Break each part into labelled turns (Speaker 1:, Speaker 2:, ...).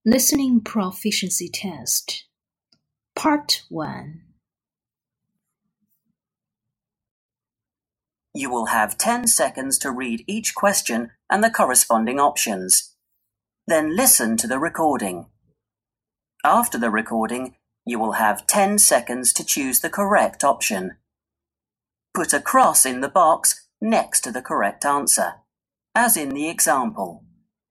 Speaker 1: Listening Proficiency Test Part 1.
Speaker 2: You will have 10 seconds to read each question and the corresponding options. Then listen to the recording. After the recording, you will have 10 seconds to choose the correct option. Put a cross in the box next to the correct answer, as in the example.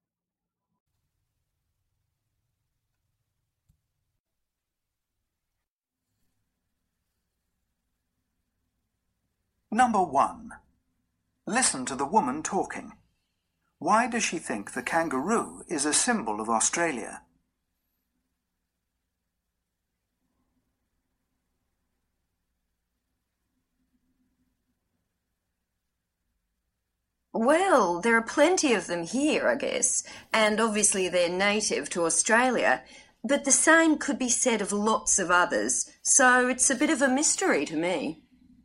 Speaker 3: Number 1. Listen to the woman talking. Why does she think the kangaroo is a symbol of Australia?
Speaker 4: Well, there are plenty of them here, I guess, and obviously they're native to Australia, but the same could be said of lots of others, so it's a bit of a mystery to me.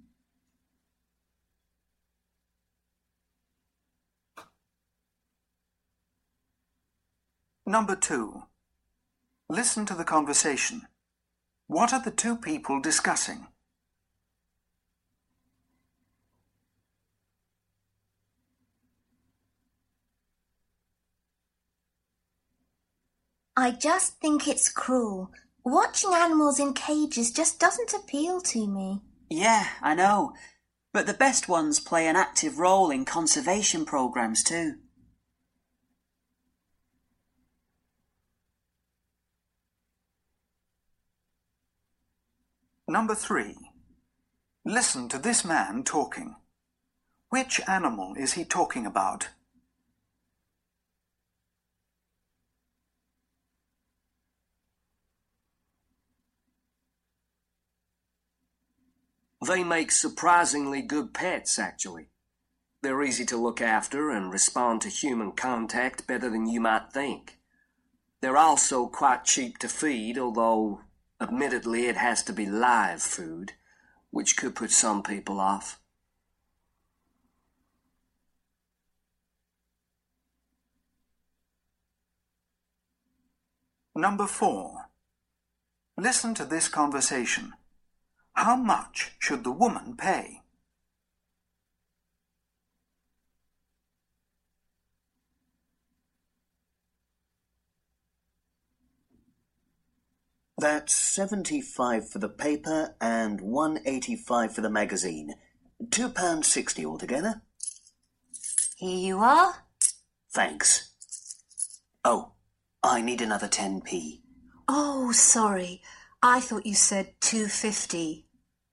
Speaker 3: Number 2. Listen to the conversation. What are the two people discussing?
Speaker 5: I just think it's cruel. Watching animals in cages just doesn't appeal to me.
Speaker 2: Yeah, I know. But the best ones play an active role in conservation programs too.
Speaker 3: Number 3. Listen to this man talking. Which animal is he talking about?
Speaker 6: They make surprisingly good pets, actually. They're easy to look after and respond to human contact better than you might think. They're also quite cheap to feed, although, admittedly, it has to be live food, which could put some people off.
Speaker 3: Number 4. Listen to this conversation. How much should the woman pay?
Speaker 7: That's £75 for the paper and £1.85 for the magazine. £2.60 altogether.
Speaker 5: Here you are.
Speaker 7: Thanks. Oh, I need another 10p.
Speaker 4: Oh, sorry. I thought you said $2.50.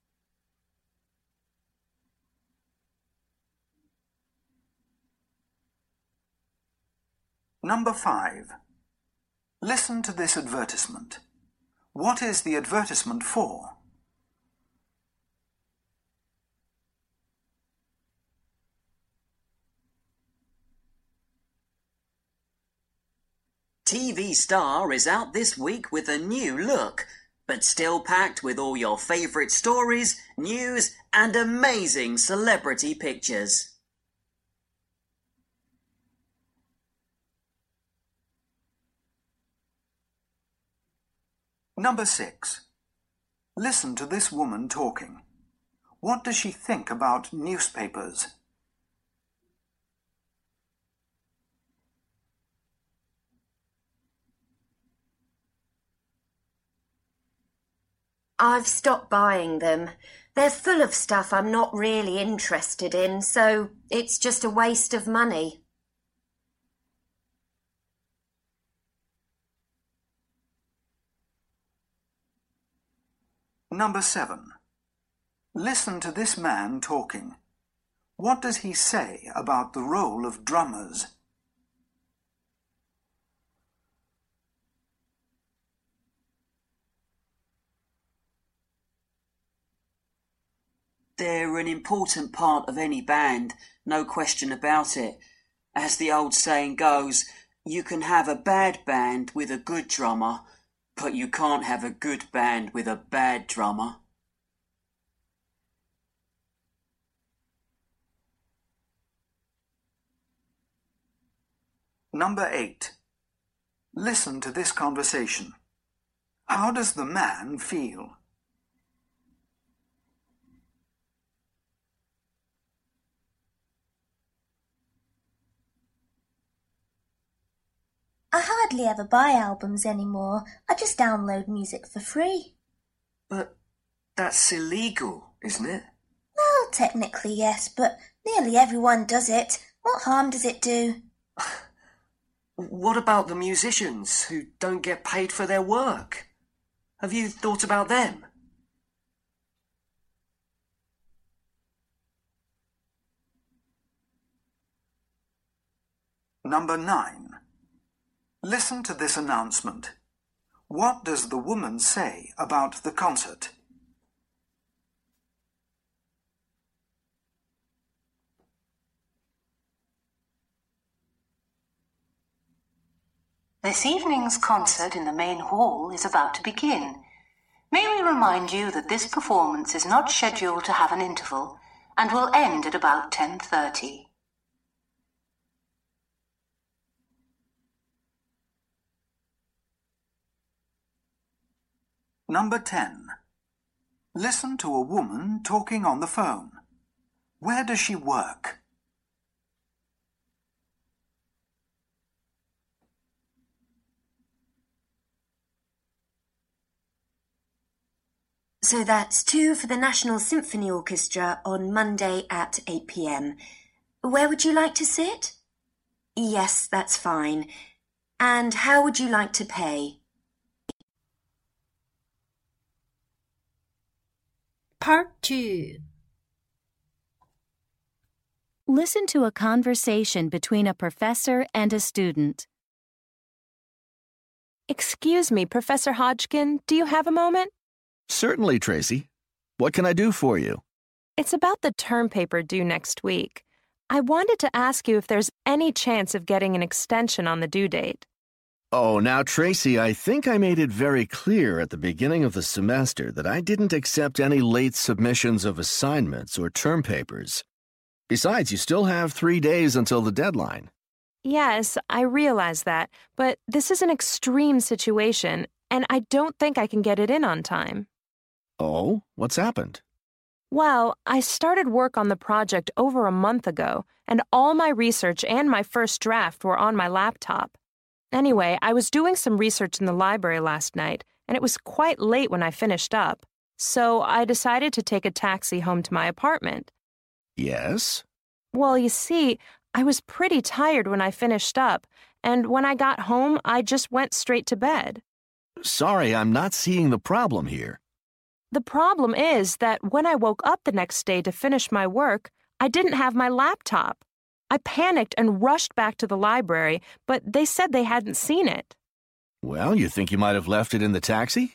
Speaker 3: Number 5. Listen to this advertisement. What is the advertisement for?
Speaker 2: TV Star is out this week with a new look, but still packed with all your favourite stories, news, and amazing celebrity pictures.
Speaker 3: Number 6. Listen to this woman talking. What does she think about newspapers?
Speaker 4: I've stopped buying them. They're full of stuff I'm not really interested in, so it's just a waste of money.
Speaker 3: Number 7. Listen to this man talking. What does he say about the role of drummers?
Speaker 2: They're an important part of any band, no question about it. As the old saying goes, you can have a bad band with a good drummer, but you can't have a good band with a bad drummer.
Speaker 3: Number 8. Listen to this conversation. How does the man feel?
Speaker 5: I hardly ever buy albums anymore. I just download music for free.
Speaker 6: But that's illegal, isn't it?
Speaker 5: Well, technically yes, but nearly everyone does it. What harm does it do?
Speaker 6: What about the musicians who don't get paid for their work? Have you thought about them?
Speaker 3: Number 9. Listen to this announcement. What does the woman say about the concert?
Speaker 8: This evening's concert in the main hall is about to begin. May we remind you that this performance is not scheduled to have an interval and will end at about 10:30.
Speaker 3: Number 10. Listen to a woman talking on the phone. Where does she work?
Speaker 4: So that's 2 for the National Symphony Orchestra on Monday at 8 p.m. Where would you like to sit? Yes, that's fine. And how would you like to pay?
Speaker 1: Part 2.
Speaker 9: Listen to a conversation between a professor and a student.
Speaker 10: Excuse me, Professor Hodgkin, do you have a moment?
Speaker 11: Certainly, Tracy. What can I do for you?
Speaker 10: It's about the term paper due next week. I wanted to ask you if there's any chance of getting an extension on the due date.
Speaker 11: Oh, now, Tracy, I think I made it very clear at the beginning of the semester that I didn't accept any late submissions of assignments or term papers. Besides, you still have 3 days until the deadline.
Speaker 10: Yes, I realize that, but this is an extreme situation, and I don't think I can get it in on time.
Speaker 11: Oh, what's happened?
Speaker 10: Well, I started work on the project over a month ago, and all my research and my first draft were on my laptop. Anyway, I was doing some research in the library last night, and it was quite late when I finished up, so I decided to take a taxi home to my apartment.
Speaker 11: Yes?
Speaker 10: Well, you see, I was pretty tired when I finished up, and when I got home, I just went straight to bed.
Speaker 11: Sorry, I'm not seeing the problem here.
Speaker 10: The problem is that when I woke up the next day to finish my work, I didn't have my laptop. I panicked and rushed back to the library, but they said they hadn't seen it.
Speaker 11: Well, you think you might have left it in the taxi?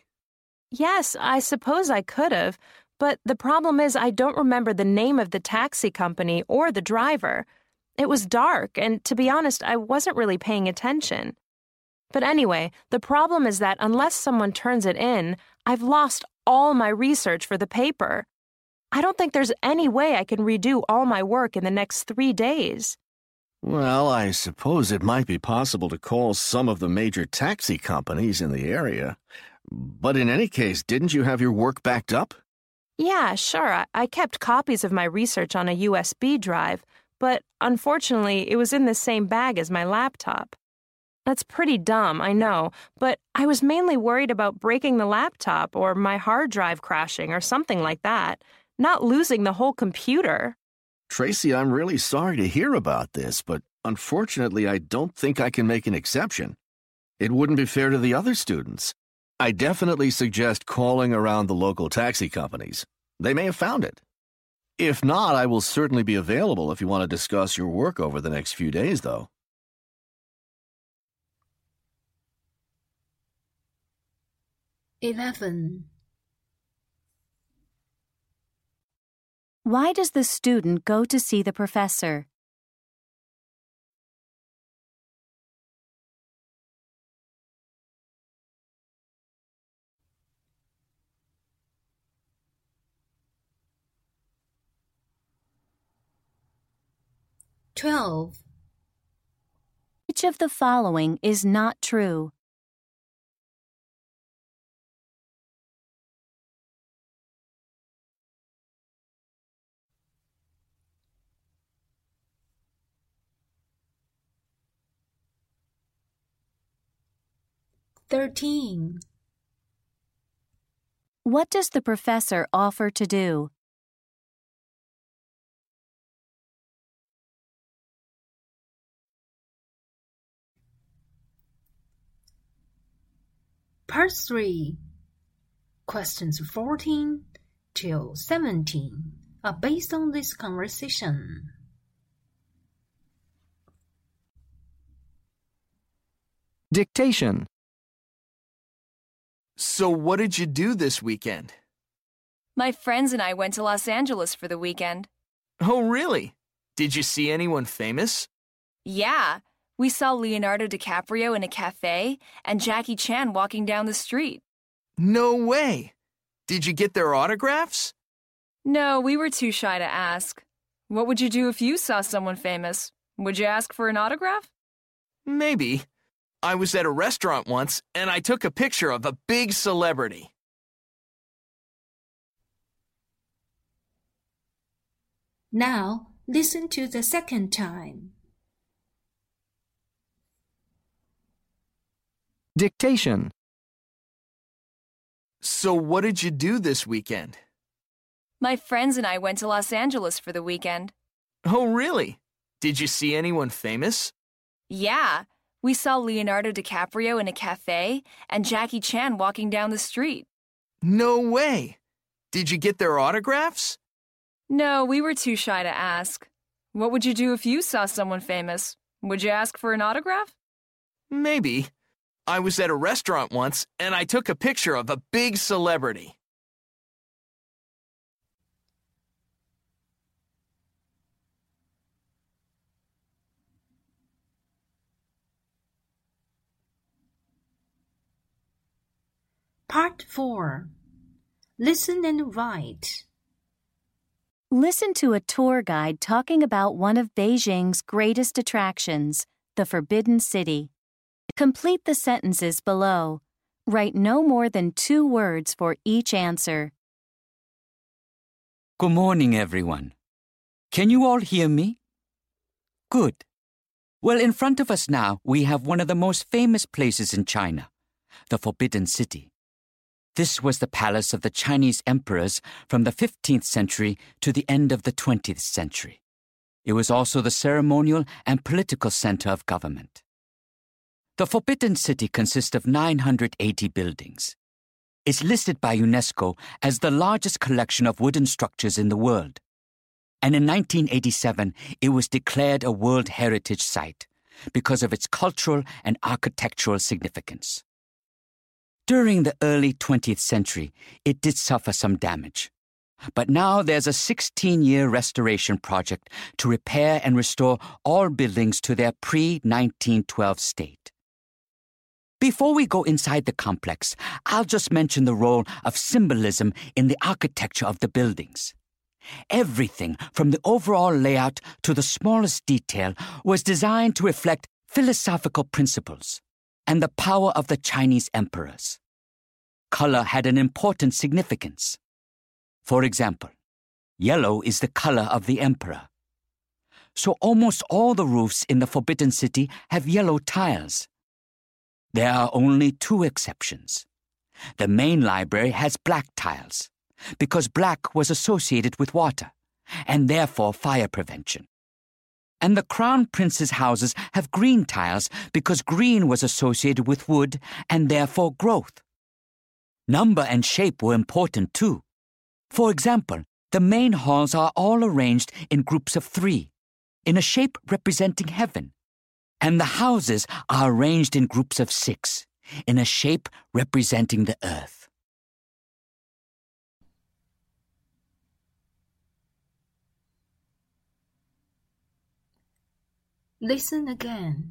Speaker 10: Yes, I suppose I could have, but the problem is I don't remember the name of the taxi company or the driver. It was dark, and to be honest, I wasn't really paying attention. But anyway, the problem is that unless someone turns it in, I've lost all my research for the paper. I don't think there's any way I can redo all my work in the next 3 days.
Speaker 11: Well, I suppose it might be possible to call some of the major taxi companies in the area. But in any case, didn't you have your work backed up?
Speaker 10: Yeah, sure. I kept copies of my research on a USB drive, but unfortunately, it was in the same bag as my laptop. That's pretty dumb, I know, but I was mainly worried about breaking the laptop or my hard drive crashing or something like that, not losing the whole computer.
Speaker 11: Tracy, I'm really sorry to hear about this, but unfortunately, I don't think I can make an exception. It wouldn't be fair to the other students. I definitely suggest calling around the local taxi companies. They may have found it. If not, I will certainly be available if you want to discuss your work over the next few days, though.
Speaker 9: Why does the student go to see the professor? Which of the following is not true?
Speaker 1: "13.
Speaker 9: What does the professor offer to do?
Speaker 1: Part 3. Questions 14 till 17 are based on this conversation.
Speaker 12: Dictation. So what did you do this weekend?
Speaker 13: My friends and I went to Los Angeles for the weekend.
Speaker 12: Oh, really? Did you see anyone famous?
Speaker 13: Yeah, we saw Leonardo DiCaprio in a cafe and Jackie Chan walking down the street.
Speaker 12: No way! Did you get their autographs?
Speaker 13: No, we were too shy to ask. What would you do if you saw someone famous? Would you ask for an autograph?
Speaker 12: Maybe. I was at a restaurant once and I took a picture of a big celebrity.
Speaker 1: Now, listen to the second time.
Speaker 12: Dictation. So what did you do this weekend?
Speaker 13: My friends and I went to Los Angeles for the weekend.
Speaker 12: Oh, really? Did you see anyone famous?
Speaker 13: Yeah, we saw Leonardo DiCaprio in a cafe and Jackie Chan walking down the street.
Speaker 12: No way! Did you get their autographs?
Speaker 13: No, we were too shy to ask. What would you do if you saw someone famous? Would you ask for an autograph?
Speaker 12: Maybe. I was at a restaurant once and I took a picture of a big celebrity.
Speaker 1: Part 4. Listen and write.
Speaker 9: Listen to a tour guide talking about one of Beijing's greatest attractions, the Forbidden City. Complete the sentences below. Write no more than 2 words for each answer.
Speaker 14: Good morning, everyone. Can you all hear me? Good. Well, in front of us now, we have one of the most famous places in China, the Forbidden City. This was the palace of the Chinese emperors from the 15th century to the end of the 20th century. It was also the ceremonial and political center of government. The Forbidden City consists of 980 buildings. It's listed by UNESCO as the largest collection of wooden structures in the world. And in 1987, it was declared a World Heritage Site because of its cultural and architectural significance. During the early 20th century, it did suffer some damage. But now there's a 16-year restoration project to repair and restore all buildings to their pre-1912 state. Before we go inside the complex, I'll just mention the role of symbolism in the architecture of the buildings. Everything, from the overall layout to the smallest detail, was designed to reflect philosophical principles and the power of the Chinese emperors. Color had an important significance. For example, yellow is the color of the emperor. So almost all the roofs in the Forbidden City have yellow tiles. There are only 2 exceptions. The main library has black tiles, because black was associated with water, and therefore fire prevention. And the crown prince's houses have green tiles because green was associated with wood and therefore growth. Number and shape were important too. For example, the main halls are all arranged in groups of 3, in a shape representing heaven, and the houses are arranged in groups of 6, in a shape representing the earth.
Speaker 1: Listen again.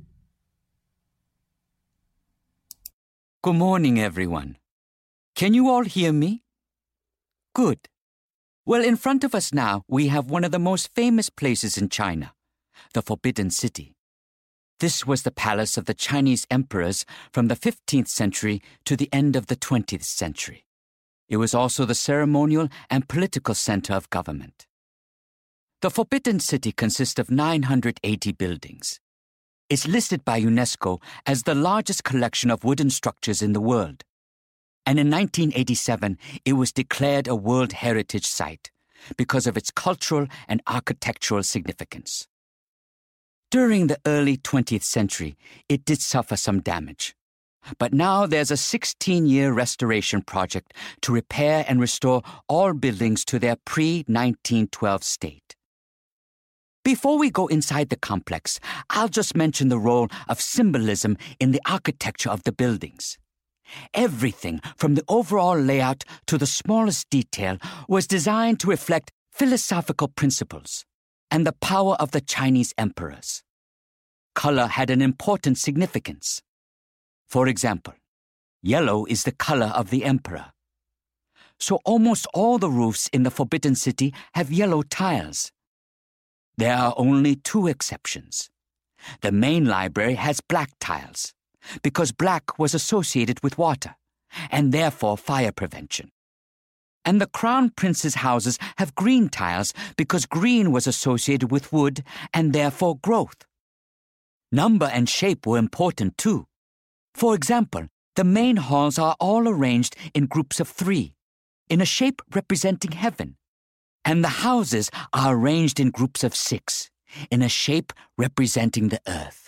Speaker 14: Good morning, everyone. Can you all hear me? Good. Well, in front of us now, we have one of the most famous places in China, the Forbidden City. This was the palace of the Chinese emperors from the 15th century to the end of the 20th century. It was also the ceremonial and political center of government. The Forbidden City consists of 980 buildings. It's listed by UNESCO as the largest collection of wooden structures in the world. And in 1987, it was declared a World Heritage Site because of its cultural and architectural significance. During the early 20th century, it did suffer some damage. But now there's a 16-year restoration project to repair and restore all buildings to their pre-1912 state. Before we go inside the complex, I'll just mention the role of symbolism in the architecture of the buildings. Everything, from the overall layout to the smallest detail, was designed to reflect philosophical principles and the power of the Chinese emperors. Color had an important significance. For example, yellow is the color of the emperor. So almost all the roofs in the Forbidden City have yellow tiles. There are only 2 exceptions. The main library has black tiles, because black was associated with water, and therefore fire prevention. And the Crown Prince's houses have green tiles because green was associated with wood and therefore growth. Number and shape were important too. For example, the main halls are all arranged in groups of 3, in a shape representing heaven, and the houses are arranged in groups of 6, in a shape representing the earth.